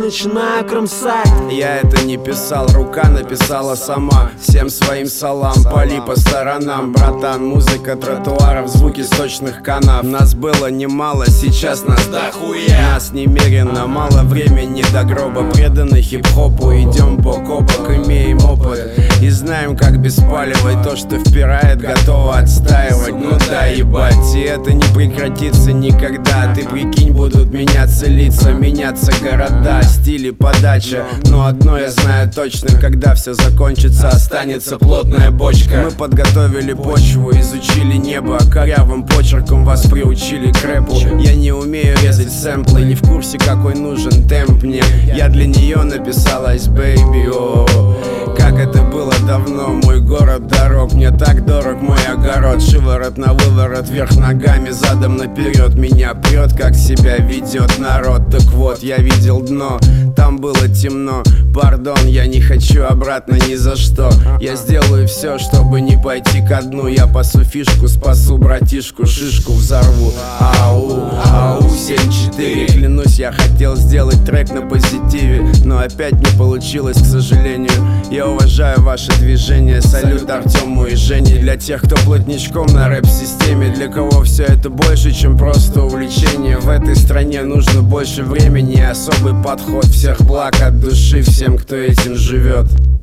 начинаю кромсать. Я это не писал, рука написала сама. Всем своим салам, пали по сторонам, братан. Музыка тротуаров, звуки сточных канав. Нас было немало, сейчас нас дохуя. Нас немерено, мало времени до гроба. Преданы хип-хопу, идем бок о бок, имеем опыт и знаем, как беспаливать то, что впирает, готово отстаивать. Ну да, ебать, и это не прекратится никогда. Ты прикинь, будут меняться лица, меняться города, стили, подача. Но одно я знаю точно, когда все закончится, останется плотная бочка. Мы подготовили почву, изучили небо, корявым почерком вас приучили к рэпу. Я не умею резать сэмплы, не в курсе, какой нужен темп мне. Я для нее написал Ice Baby, о, как это было давно. Мой город дорог, мне так дорог мой огород. Шиворот на выворот, вверх ногами, задом наперед. Меня прет, как себя ведет народ. Так вот, я видел дно, там было темно. Пардон, я не хочу обратно ни за что. Я сделаю все, чтобы не пойти ко дну. Я пасу фишку, спасу братишку, шишку взорву. Ау, ау, 7-4. Клянусь, я хотел сделать трек на позитиве, но опять не получилось, к сожалению. Я уважаю ваше движение, салют Артему и Жене. Для тех, кто плотничком на рэп-системе, для кого все это больше, чем просто увлечение. В этой стране нужно больше времени и особый подход. Всех благ от души всем, кто этим живет.